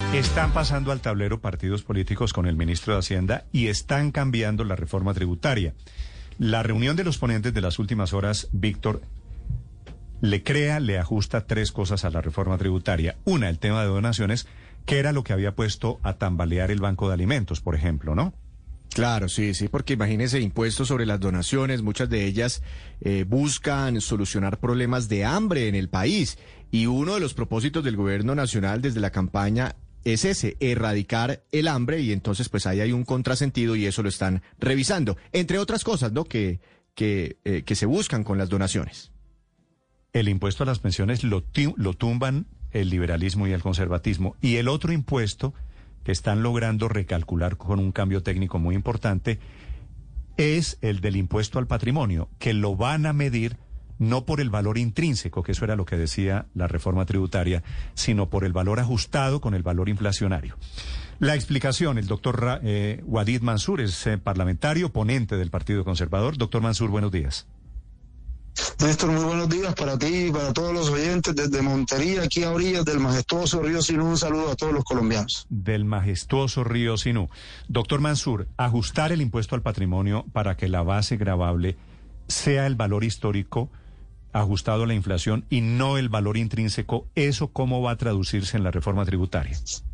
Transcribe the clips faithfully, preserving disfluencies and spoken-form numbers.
Están pasando al tablero partidos políticos con el ministro de Hacienda y están cambiando la reforma tributaria. La reunión de los ponentes de las últimas horas, Víctor, le crea, le ajusta tres cosas a la reforma tributaria. Una, el tema de donaciones, que era lo que había puesto a tambalear el Banco de Alimentos, por ejemplo, ¿no? Claro, sí, sí, porque imagínese impuestos sobre las donaciones, muchas de ellas eh, buscan solucionar problemas de hambre en el país. Y uno de los propósitos del gobierno nacional desde la campaña es ese, erradicar el hambre, y entonces pues ahí hay un contrasentido y eso lo están revisando, entre otras cosas, ¿no?, que, que, eh, que se buscan con las donaciones. El impuesto a las pensiones lo, lo tumban el liberalismo y el conservatismo, y el otro impuesto que están logrando recalcular con un cambio técnico muy importante es el del impuesto al patrimonio, que lo van a medir no por el valor intrínseco, que eso era lo que decía la reforma tributaria, sino por el valor ajustado con el valor inflacionario. La explicación, el doctor eh, Wadid Mansur es eh, parlamentario, ponente del Partido Conservador. Doctor Mansur, buenos días. Néstor, muy buenos días para ti y para todos los oyentes desde Montería, aquí a orillas del majestuoso río Sinú. Un saludo a todos los colombianos. Del majestuoso río Sinú. Doctor Mansur, ajustar el impuesto al patrimonio para que la base gravable sea el valor histórico ajustado a la inflación y no el valor intrínseco, ¿eso cómo va a traducirse en la reforma tributaria?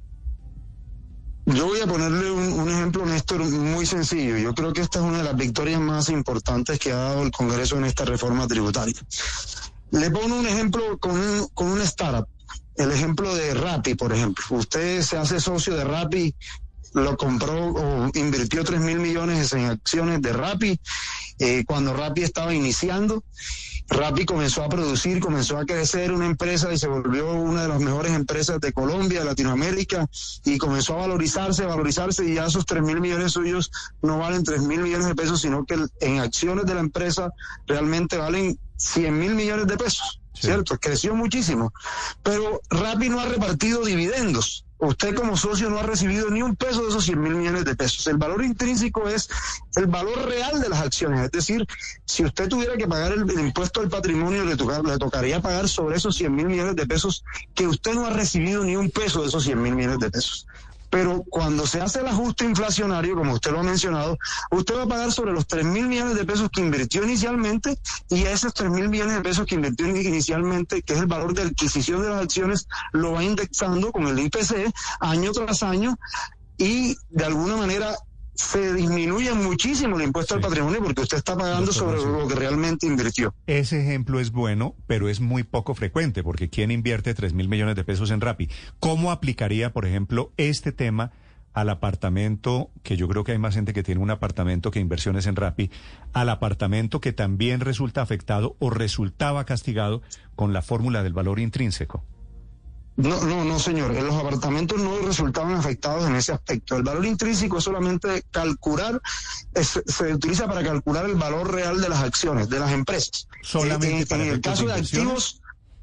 Yo voy a ponerle un, un ejemplo, Néstor, muy sencillo. Yo creo que esta es una de las victorias más importantes que ha dado el Congreso en esta reforma tributaria. Le pongo un ejemplo con un, con una startup, el ejemplo de Rappi, por ejemplo. Usted se hace socio de Rappi, lo compró o invirtió tres mil millones en acciones de Rappi, eh, cuando Rappi estaba iniciando. Rappi comenzó a producir, comenzó a crecer una empresa y se volvió una de las mejores empresas de Colombia, de Latinoamérica, y comenzó a valorizarse, a valorizarse, y ya esos tres mil millones suyos no valen tres mil millones de pesos, sino que en acciones de la empresa realmente valen cien mil millones de pesos, sí. ¿Cierto? Creció muchísimo. Pero Rappi no ha repartido dividendos. Usted como socio no ha recibido ni un peso de esos cien mil millones de pesos. El valor intrínseco es el valor real de las acciones. Es decir, si usted tuviera que pagar el, el impuesto al patrimonio, le, tocar, le tocaría pagar sobre esos cien mil millones de pesos que usted no ha recibido ni un peso de esos cien mil millones de pesos. Pero cuando se hace el ajuste inflacionario, como usted lo ha mencionado, usted va a pagar sobre los tres mil millones de pesos que invirtió inicialmente, y esos tres mil millones de pesos que invirtió inicialmente, que es el valor de adquisición de las acciones, lo va indexando con el I P C año tras año, y de alguna manera se disminuye muchísimo el impuesto sí. al patrimonio, porque usted está pagando sobre lo que realmente invirtió. Ese ejemplo es bueno, pero es muy poco frecuente, porque ¿quién invierte tres mil millones de pesos en Rappi? ¿Cómo aplicaría, por ejemplo, este tema al apartamento, que yo creo que hay más gente que tiene un apartamento que inversiones en Rappi, al apartamento que también resulta afectado o resultaba castigado con la fórmula del valor intrínseco? No, no, no, señor. Los apartamentos no resultaban afectados en ese aspecto. El valor intrínseco es solamente calcular, es, se utiliza para calcular el valor real de las acciones, de las empresas. Solamente en, para en el caso de activos,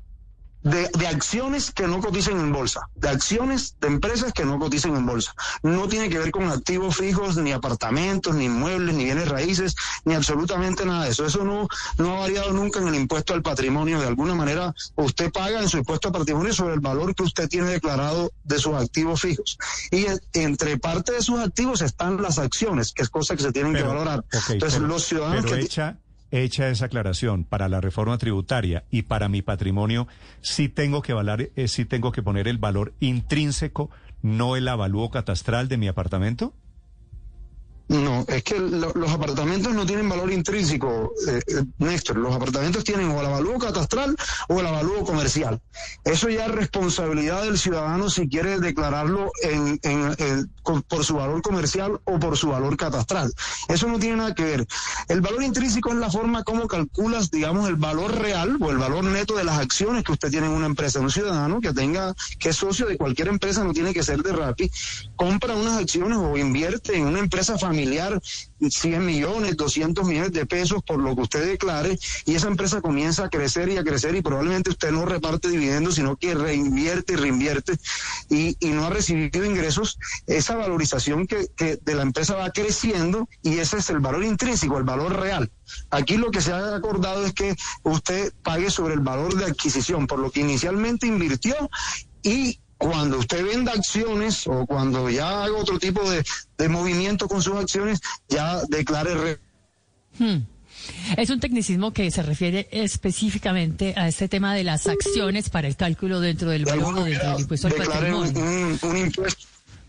de, de acciones que no cotizan en bolsa, de acciones de empresas que no cotizan en bolsa. No tiene que ver con activos fijos, ni apartamentos, ni inmuebles, ni bienes raíces, ni absolutamente nada de eso. Eso no, no ha variado nunca en el impuesto al patrimonio. De alguna manera, usted paga en su impuesto al patrimonio sobre el valor que usted tiene declarado de sus activos fijos. Y entre parte de sus activos están las acciones, que es cosa que se tienen pero, que valorar. Okay, Entonces, pero, los ciudadanos pero que... Hecha... Hecha esa aclaración, para la reforma tributaria y para mi patrimonio, sí tengo que valer, eh, sí tengo que poner el valor intrínseco, no el avalúo catastral de mi apartamento. No, es que lo, los apartamentos no tienen valor intrínseco, eh, eh, Néstor. Los apartamentos tienen o el avalúo catastral o el avalúo comercial. Eso ya es responsabilidad del ciudadano si quiere declararlo en, en, en, con, por su valor comercial o por su valor catastral. Eso no tiene nada que ver. El valor intrínseco es la forma como calculas, digamos, el valor real o el valor neto de las acciones que usted tiene en una empresa. Un ciudadano que tenga, que es socio de cualquier empresa, no tiene que ser de Rappi, compra unas acciones o invierte en una empresa familiar, cien millones, doscientos millones de pesos por lo que usted declare, y esa empresa comienza a crecer y a crecer, y probablemente usted no reparte dividendos, sino que reinvierte y reinvierte, y, y no ha recibido ingresos. Esa valorización que, que de la empresa va creciendo, y ese es el valor intrínseco, el valor real. Aquí lo que se ha acordado es que usted pague sobre el valor de adquisición, por lo que inicialmente invirtió, y cuando usted venda acciones o cuando ya haga otro tipo de, de movimiento con sus acciones, ya declare... Re- hmm. Es un tecnicismo que se refiere específicamente a este tema de las acciones para el cálculo dentro del valor o dentro del impuesto al patrimonio. Un, un impuesto.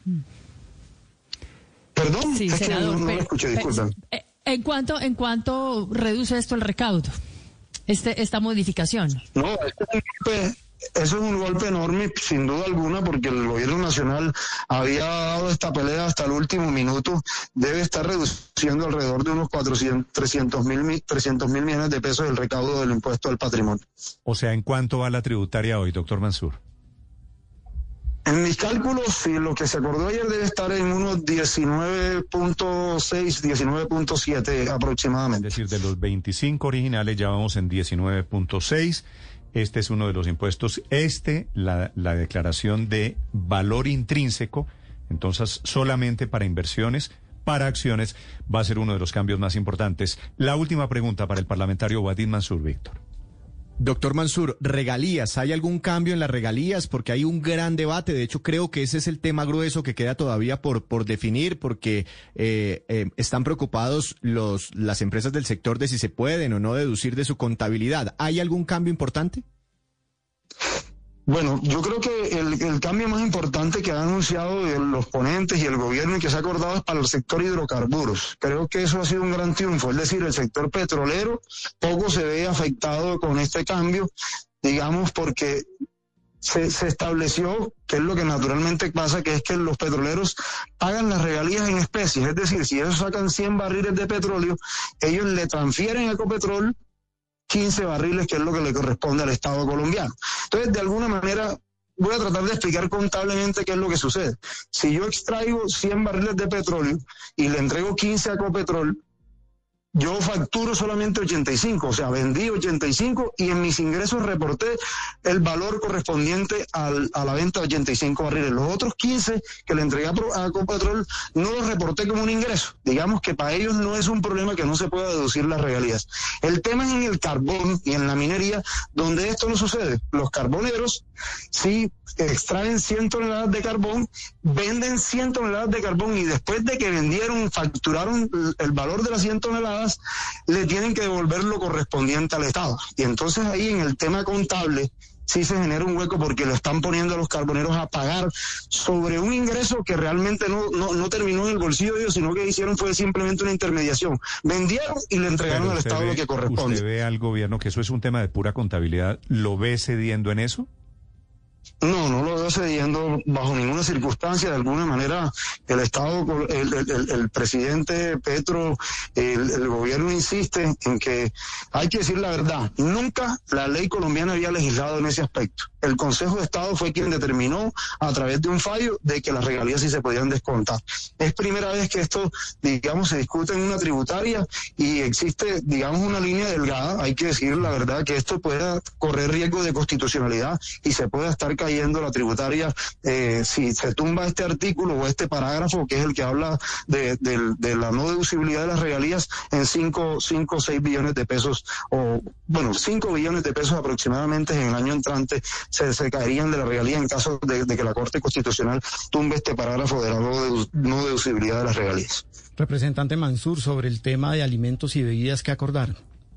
Perdón, sí, es senador, que no, no pero, lo escuché, disculpen. ¿En cuánto, en cuánto reduce esto el recaudo, este, esta modificación? No, esto es un golpe, eso es un golpe enorme, sin duda alguna, porque el gobierno nacional había dado esta pelea hasta el último minuto. Debe estar reduciendo alrededor de unos cuatrocientos, trescientos mil millones de pesos el recaudo del impuesto al patrimonio. O sea, ¿en cuánto va la tributaria hoy, doctor Mansur? En mis cálculos, sí, lo que se acordó ayer debe estar en unos diecinueve punto seis, diecinueve punto siete aproximadamente. Es decir, de los veinticinco originales ya vamos en diecinueve punto seis. Este es uno de los impuestos. Este, la, la declaración de valor intrínseco, entonces solamente para inversiones, para acciones, va a ser uno de los cambios más importantes. La última pregunta para el parlamentario Wadid Mansur, Víctor. Doctor Mansur, regalías, ¿hay algún cambio en las regalías? Porque hay un gran debate, de hecho creo que ese es el tema grueso que queda todavía por, por definir, porque eh, eh, están preocupados los, las empresas del sector de si se pueden o no deducir de su contabilidad. ¿Hay algún cambio importante? Bueno, yo creo que el, el cambio más importante que han anunciado los ponentes y el gobierno y que se ha acordado es para el sector hidrocarburos. Creo que eso ha sido un gran triunfo, es decir, el sector petrolero poco se ve afectado con este cambio, digamos, porque se, se estableció, que es lo que naturalmente pasa, que es que los petroleros pagan las regalías en especies, es decir, si ellos sacan cien barriles de petróleo, ellos le transfieren a Ecopetrol quince barriles, que es lo que le corresponde al Estado colombiano. Entonces, de alguna manera, voy a tratar de explicar contablemente qué es lo que sucede. Si yo extraigo cien barriles de petróleo y le entrego quince a Ecopetrol, yo facturo solamente ochenta y cinco, o sea, vendí ochenta y cinco y en mis ingresos reporté el valor correspondiente al, a la venta de ochenta y cinco barriles. Los otros quince que le entregué a Ecopetrol no los reporté como un ingreso. Digamos que para ellos no es un problema que no se pueda deducir las regalías. El tema es en el carbón y en la minería, donde esto no sucede. Los carboneros sí extraen cien toneladas de carbón, venden cien toneladas de carbón y después de que vendieron, facturaron el valor de las cien toneladas, le tienen que devolver lo correspondiente al Estado. Y entonces ahí en el tema contable sí se genera un hueco porque lo están poniendo a los carboneros a pagar sobre un ingreso que realmente no, no, no terminó en el bolsillo de ellos, sino que hicieron fue simplemente una intermediación. Vendieron y le entregaron al Estado ve, lo que corresponde. ¿Usted ve al gobierno que eso es un tema de pura contabilidad? ¿Lo ve cediendo en eso? No, no lo veo cediendo bajo ninguna circunstancia. De alguna manera, el Estado, el, el, el presidente Petro, el, el gobierno insiste en que hay que decir la verdad. Nunca la ley colombiana había legislado en ese aspecto. El Consejo de Estado fue quien determinó a través de un fallo de que las regalías sí se podían descontar. Es primera vez que esto, digamos, se discute en una tributaria y existe, digamos, una línea delgada. Hay que decir la verdad que esto pueda correr riesgo de constitucionalidad y se pueda estar cayendo la tributaria eh, si se tumba este artículo o este parágrafo que es el que habla de, de, de la no deducibilidad de las regalías en cinco o seis billones de pesos o, bueno, cinco billones de pesos aproximadamente en el año entrante se, se caerían de la regalía en caso de, de que la Corte Constitucional tumbe este parágrafo de la no, dedu no deducibilidad de las regalías. Representante Mansur, sobre el tema de alimentos y bebidas que acordaron.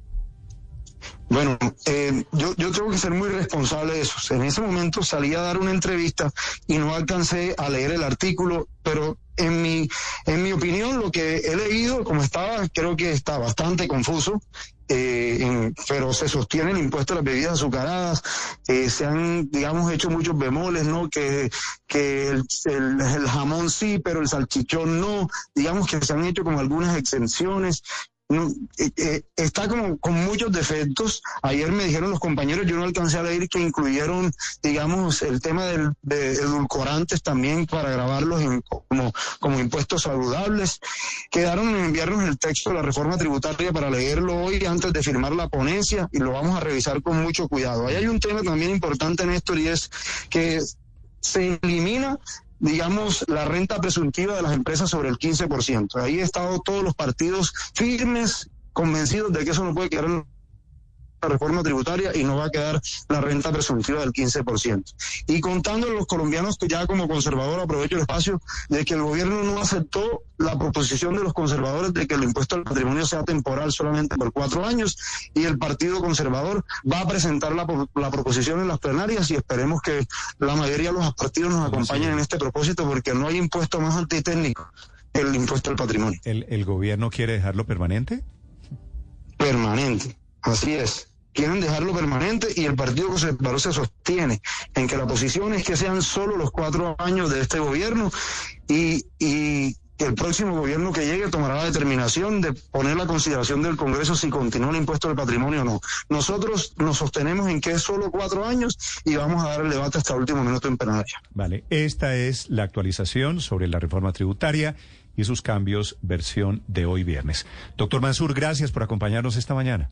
Bueno, eh, yo, yo tengo que ser muy responsable de eso. En ese momento salí a dar una entrevista y no alcancé a leer el artículo, pero en mi, en mi opinión lo que he leído, como estaba, creo que está bastante confuso. Eh, en, pero se sostiene el impuesto a las bebidas azucaradas, eh, se han, digamos, hecho muchos bemoles, ¿no? Que, que el, el, el jamón sí, pero el salchichón no, digamos que se han hecho como algunas exenciones. No, eh, eh, está como con muchos defectos. Ayer me dijeron los compañeros, yo no alcancé a leer que incluyeron, digamos, el tema del, de edulcorantes también para grabarlos en, como, como impuestos saludables. Quedaron en enviarnos el texto de la reforma tributaria para leerlo hoy antes de firmar la ponencia y lo vamos a revisar con mucho cuidado. Ahí hay un tema también importante, Néstor, y es que se elimina, digamos, la renta presuntiva de las empresas sobre el quince por ciento. Ahí han estado todos los partidos firmes, convencidos de que eso no puede quedar en la reforma tributaria y no va a quedar la renta presuntiva del quince por ciento. Y contando a los colombianos, que ya como conservador aprovecho el espacio, de que el gobierno no aceptó la proposición de los conservadores de que el impuesto al patrimonio sea temporal solamente por cuatro años, y el Partido Conservador va a presentar la, la proposición en las plenarias, y esperemos que la mayoría de los partidos nos acompañen en este propósito, porque no hay impuesto más antitécnico que el impuesto al patrimonio. ¿El, el gobierno quiere dejarlo permanente? Permanente, así es. Quieren dejarlo permanente, y el Partido Conservador se sostiene en que la posición es que sean solo los cuatro años de este gobierno, y, y que el próximo gobierno que llegue tomará la determinación de poner la consideración del Congreso si continúa el impuesto al patrimonio o no. Nosotros nos sostenemos en que es solo cuatro años y vamos a dar el debate hasta el último minuto en plenaria. Vale, esta es la actualización sobre la reforma tributaria y sus cambios, versión de hoy viernes. Doctor Mansur, gracias por acompañarnos esta mañana.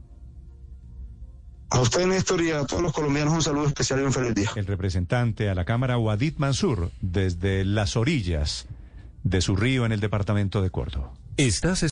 A usted, Néstor, y a todos los colombianos un saludo especial y un feliz día. El representante a la Cámara, Wadid Mansur, desde las orillas de su río en el departamento de Córdoba. Estás